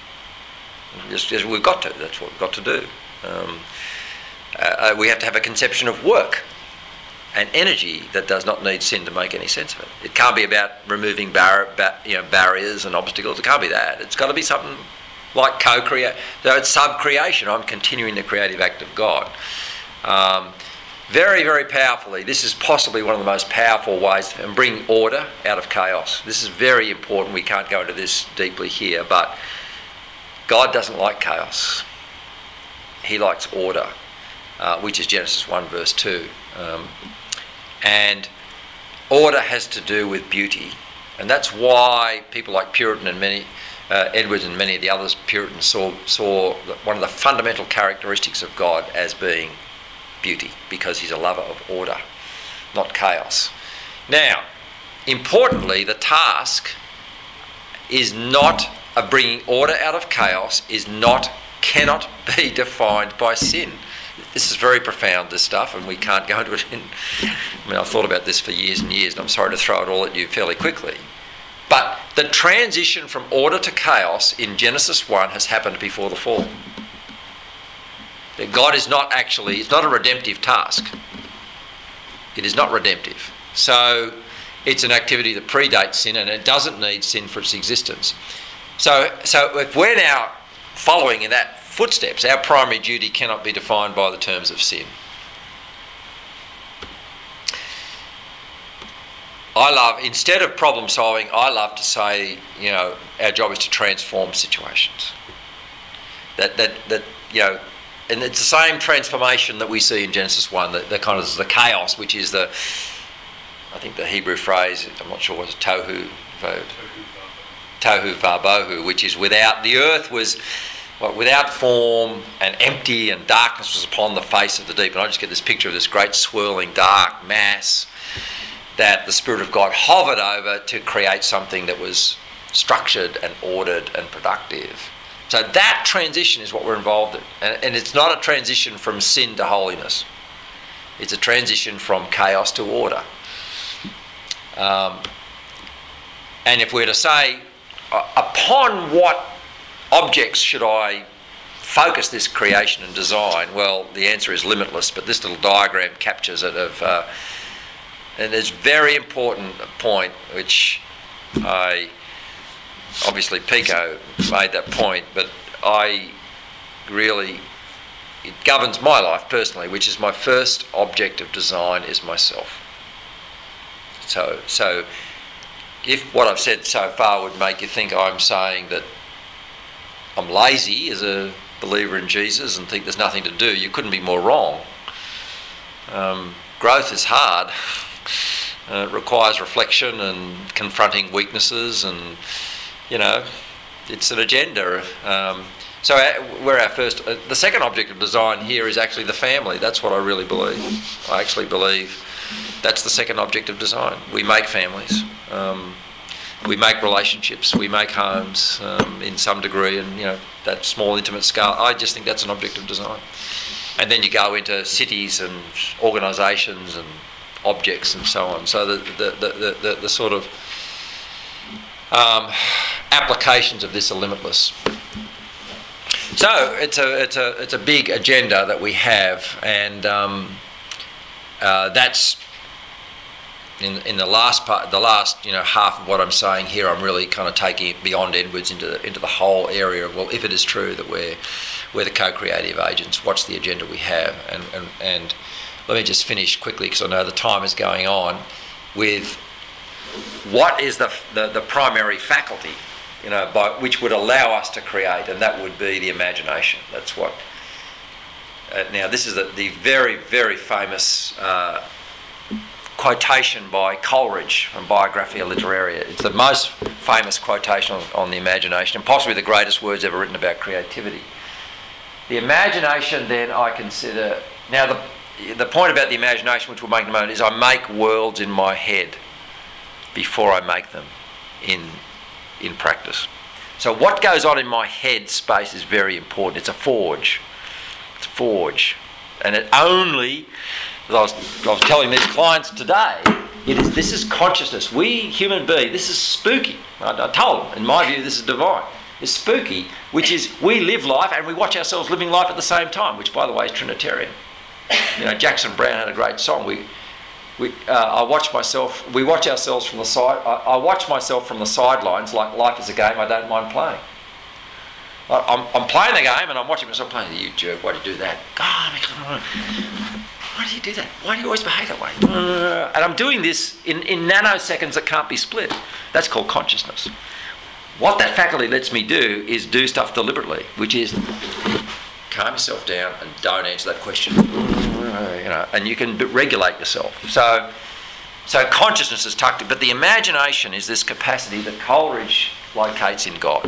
We've got to, that's what we've got to do. We have to have a conception of work and energy that does not need sin to make any sense of it. It can't be about removing barriers and obstacles. It can't be that. It's got to be something like co-create. Though it's sub-creation, I'm continuing the creative act of God. Very, very powerfully, this is possibly one of the most powerful ways to bring order out of chaos. This is very important. We can't go into this deeply here, but God doesn't like chaos. He likes order, which is Genesis 1 verse 2. And order has to do with beauty, and that's why people like Puritan and Edwards and many of the others Puritans saw one of the fundamental characteristics of God as being beauty, because he's a lover of order, not chaos. Now, importantly, the task is not of bringing order out of chaos cannot be defined by sin. This is very profound, this stuff, and we can't go into it I've thought about this for years and years, and I'm sorry to throw it all at you fairly quickly. But the transition from order to chaos in Genesis 1 has happened before the fall. That God is not actually, it's not a redemptive task. It is not redemptive. So it's an activity that predates sin, and it doesn't need sin for its existence. So if we're now following in that footsteps, our primary duty cannot be defined by the terms of sin. instead of problem solving, I love to say, our job is to transform situations. That and it's the same transformation that we see in Genesis 1, the kind of the chaos, which is I think the Hebrew phrase, I'm not sure what it's tohu vabohu, which is the earth was without form and empty, and darkness was upon the face of the deep. And I just get this picture of this great swirling dark mass that the Spirit of God hovered over to create something that was structured and ordered and productive. So that transition is what we're involved in. And it's not a transition from sin to holiness. It's a transition from chaos to order. And if we're to say, upon what objects should I focus this creation and design? Well, the answer is limitless, but this little diagram captures it. And there's a very important point, which obviously Pico made that point, but it governs my life personally, which is my first object of design is myself. So if what I've said so far would make you think I'm saying that I'm lazy as a believer in Jesus and think there's nothing to do, you couldn't be more wrong. Growth is hard. It requires reflection and confronting weaknesses, and it's an agenda. So we're our first. The second object of design here is actually the family. That's what I really believe. I actually believe that's the second object of design. We make families. We make relationships. We make homes in some degree, and that small intimate scale. I just think that's an object of design. And then you go into cities and organisations and objects and so on. So the sort of applications of this are limitless. So it's a big agenda that we have, and that's in the last part, half of what I'm saying here. I'm really kind of taking it beyond Edwards into the whole area of, well, if it is true that we're the co-creative agents, what's the agenda we have? And let me just finish quickly, because I know the time is going on, with what is the primary faculty, by which would allow us to create, and that would be the imagination. That's what. Now, this is the very, very famous quotation by Coleridge from Biographia Literaria. It's the most famous quotation on the imagination, and possibly the greatest words ever written about creativity. The imagination, then, I consider. Now, the point about the imagination, which we'll make in a moment, is I make worlds in my head before I make them in practice. So what goes on in my head space is very important. It's a forge. It's a forge. And it only, as I was telling these clients today, this is consciousness. We human beings, this is spooky. I told them, in my view, this is divine. It's spooky, which is we live life and we watch ourselves living life at the same time, which, by the way, is Trinitarian. Jackson Browne had a great song. We watch ourselves from the side. I watch myself from the sidelines, like life is a game I don't mind playing. I'm playing the game and I'm watching myself playing. You jerk! Why do you do that? Why do you do that? Why do you always behave that way? And I'm doing this in nanoseconds that can't be split. That's called consciousness. What that faculty lets me do is do stuff deliberately, which is calm yourself down and don't answer that question. And you can regulate yourself. So consciousness is tucked in, but the imagination is this capacity that Coleridge locates in God.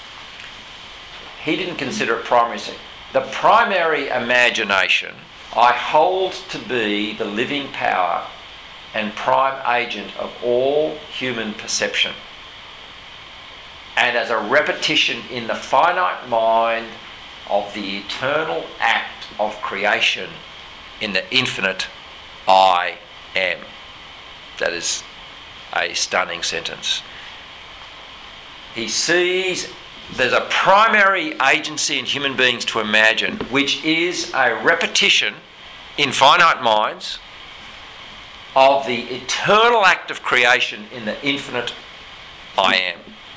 He didn't consider it primary. The primary imagination I hold to be the living power and prime agent of all human perception, and as a repetition in the finite mind of the eternal act of creation in the infinite I am. That is a stunning sentence. He sees there's a primary agency in human beings to imagine, which is a repetition in finite minds of the eternal act of creation in the infinite I am.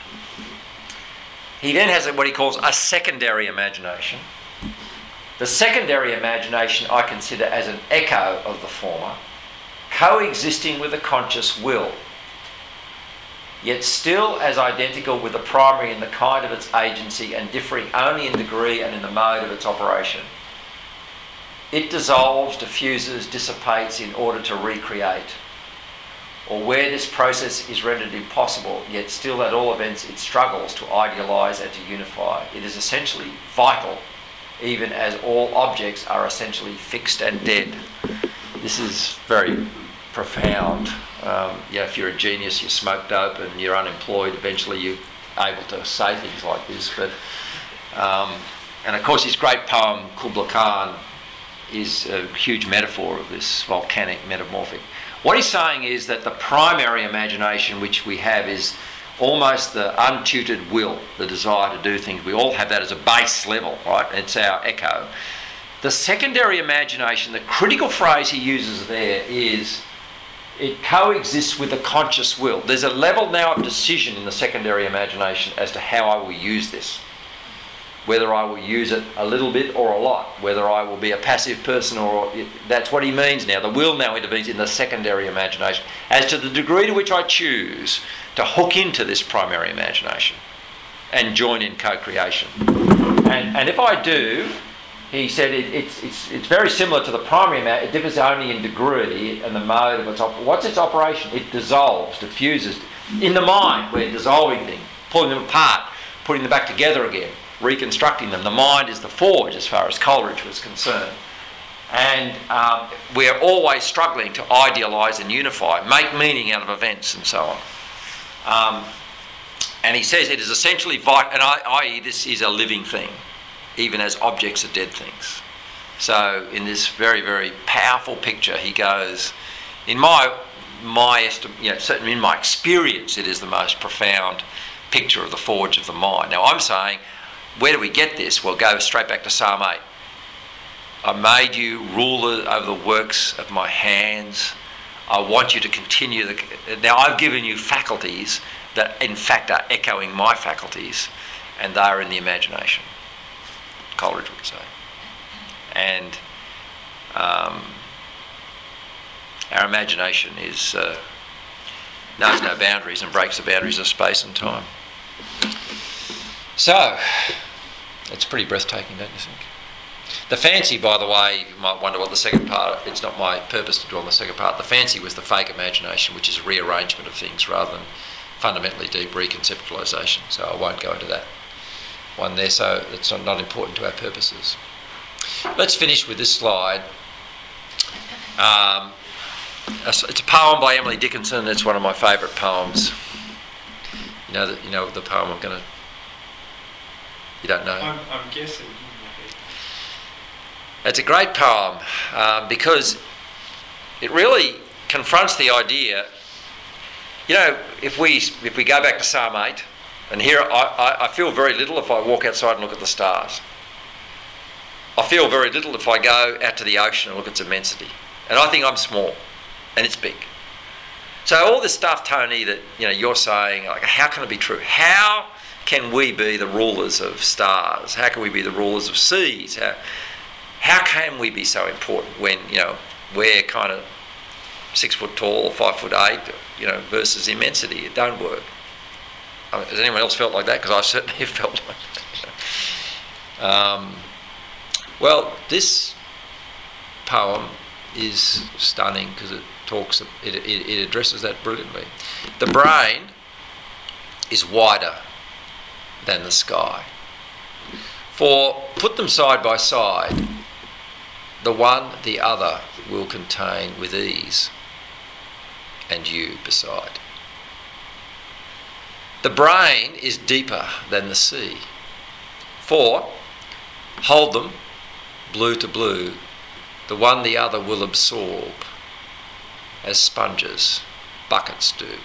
He then has what he calls a secondary imagination. The secondary imagination I consider as an echo of the former, coexisting with a conscious will. yet still as identical with the primary in the kind of its agency and differing only in degree and in the mode of its operation. It dissolves, diffuses, dissipates in order to recreate. Or where this process is rendered impossible, yet still at all events it struggles to idealise and to unify. It is essentially vital, even as all objects are essentially fixed and dead. This is very profound. If you're a genius, you're smoked dope and you're unemployed, eventually you're able to say things like this. But and of course his great poem, Kubla Khan, is a huge metaphor of this volcanic metamorphic. What he's saying is that the primary imagination which we have is almost the untutored will, the desire to do things. We all have that as a base level, right? It's our echo. The secondary imagination, the critical phrase he uses there is it coexists with the conscious will. There's a level now of decision in the secondary imagination as to how I will use this. Whether I will use it a little bit or a lot, whether I will be a passive person or... That's what he means now. The will now intervenes in the secondary imagination as to the degree to which I choose to hook into this primary imagination and join in co-creation. And if I do, he said it's very similar to the primary imagination. It differs only in degree and the mode of its operation. What's its operation? It dissolves, diffuses. In the mind, we're dissolving things, pulling them apart, putting them back together again, reconstructing them. The mind is the forge as far as Coleridge was concerned. And we're always struggling to idealise and unify, make meaning out of events and so on. And he says it is essentially vital, and i.e. this is a living thing, even as objects are dead things. So in this very, very powerful picture, he goes, in certainly in my experience, it is the most profound picture of the forge of the mind. Now I'm saying, where do we get this? Well, go straight back to Psalm 8. I made you ruler over the works of my hands. I want you to continue. Now I've given you faculties that in fact are echoing my faculties, and they are in the imagination, Coleridge would say. And our imagination knows no boundaries and breaks the boundaries of space and time. So, it's pretty breathtaking, don't you think? The fancy, by the way, you might wonder what the second part, it's not my purpose to dwell on the second part. The fancy was the fake imagination, which is a rearrangement of things rather than fundamentally deep reconceptualisation. So I won't go into that one there, so it's not important to our purposes. Let's finish with this slide. It's a poem by Emily Dickinson. It's one of my favourite poems. You know the poem I'm going to... You don't know? I'm guessing. It's a great poem because it really confronts the idea. If we go back to Psalm 8, and here I feel very little if I walk outside and look at the stars. I feel very little if I go out to the ocean and look at its immensity. And I think I'm small, and it's big. So all this stuff, Tony, that you're saying, like, how can it be true? How can we be the rulers of stars? How can we be the rulers of seas? How can we be so important when we're kind of 6 foot tall, 5 foot 8, versus immensity? It don't work. I mean, has anyone else felt like that? Because I certainly have felt like that. Well, this poem is stunning because it addresses that brilliantly. The brain is wider than the sky. For put them side by side, the one the other will contain with ease, and you beside. The brain is deeper than the sea. For hold them blue to blue, the one the other will absorb, as sponges buckets do.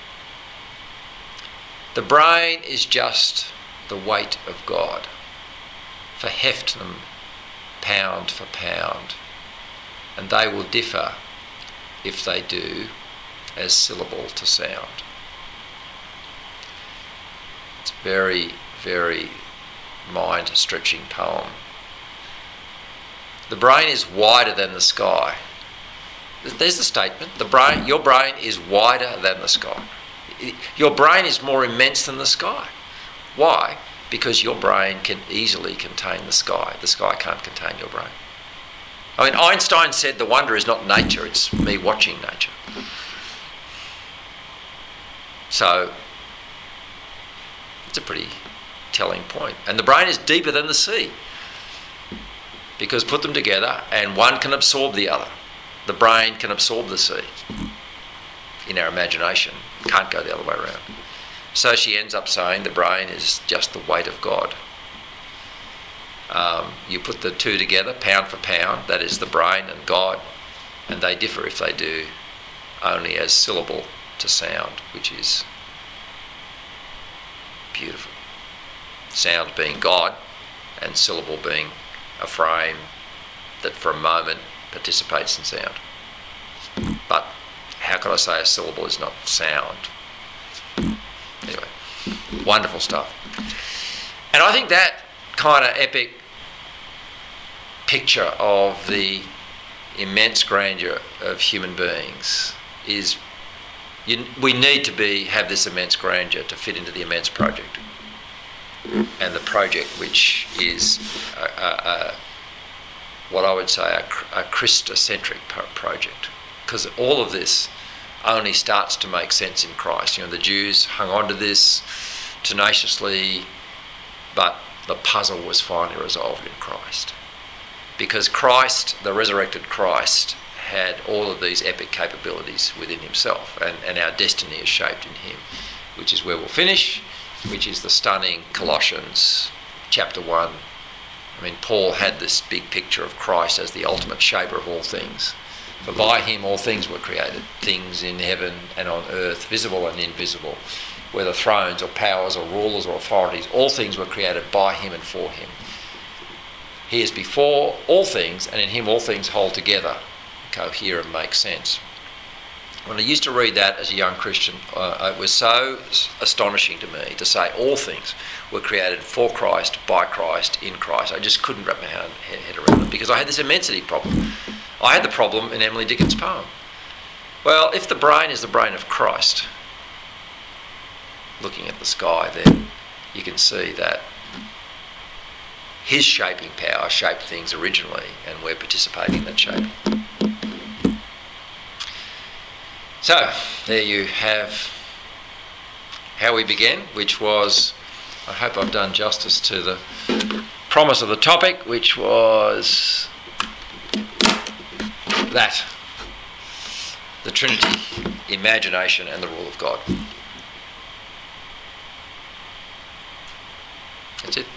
The brain is just the weight of God, for heft them pound for pound, and they will differ, if they do, as syllable to sound. It's a very, very mind-stretching poem. The brain is wider than the sky. There's the statement. Your brain is wider than the sky. Your brain is more immense than the sky. Why? Because your brain can easily contain the sky. The sky can't contain your brain. I mean, Einstein said the wonder is not nature, it's me watching nature. So, it's a pretty telling point. And the brain is deeper than the sea, because put them together and one can absorb the other. The brain can absorb the sea. In our imagination, can't go the other way around. So she ends up saying the brain is just the weight of God. You put the two together, pound for pound, that is the brain and God, and they differ if they do only as syllable to sound, which is beautiful. Sound being God, and syllable being a frame that for a moment participates in sound. But how could I say a syllable is not sound? Anyway, wonderful stuff. And I think that kind of epic picture of the immense grandeur of human beings is, we need to have this immense grandeur to fit into the immense project. And the project, which is what I would say a Christocentric project, because all of this only starts to make sense in Christ. The Jews hung on to this tenaciously, but the puzzle was finally resolved in Christ. Because Christ, the resurrected Christ, had all of these epic capabilities within himself, and our destiny is shaped in him, which is where we'll finish, which is the stunning Colossians chapter 1. I mean, Paul had this big picture of Christ as the ultimate shaper of all things. For by him all things were created, things in heaven and on earth, visible and invisible, whether thrones or powers or rulers or authorities, all things were created by him and for him. He is before all things, and in him all things hold together, cohere and make sense. When I used to read that as a young Christian, it was so astonishing to me to say all things were created for Christ, by Christ, in Christ. I just couldn't wrap my head around it, because I had this immensity problem. I had the problem in Emily Dickin's poem. Well, if the brain is the brain of Christ, looking at the sky, then you can see that his shaping power shaped things originally, and we're participating in that shaping. So, there you have how we began, which was, I hope I've done justice to the promise of the topic, which was that, the Trinity, imagination and the rule of God. That's it.